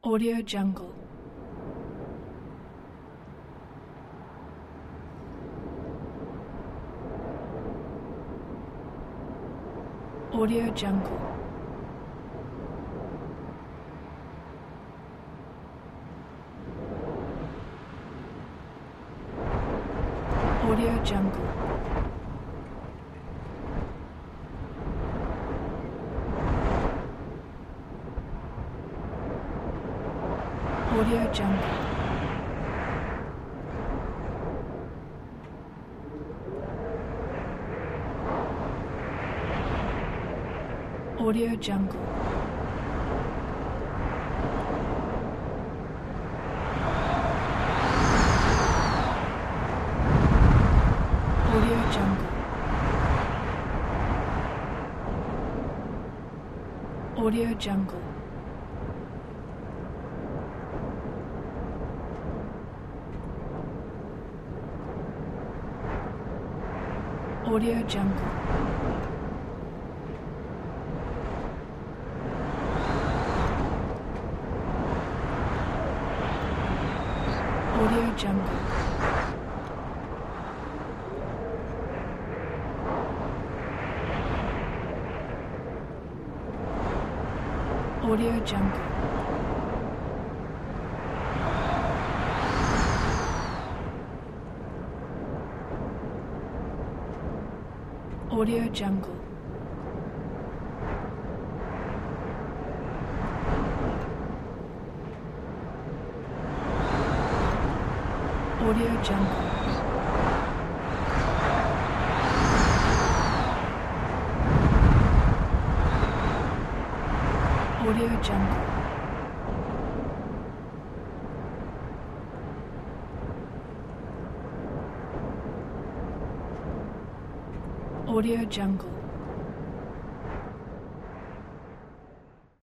Audio Jungle. Audio Jungle. Audio Jungle. Audio Jungle. Audio Jungle. Audio Jungle. Audio Jungle. Audio Jungle. Audio Jungle. Audio Jungle. Audio Jungle. Audio Jungle. Audio Jungle. Audio Jungle.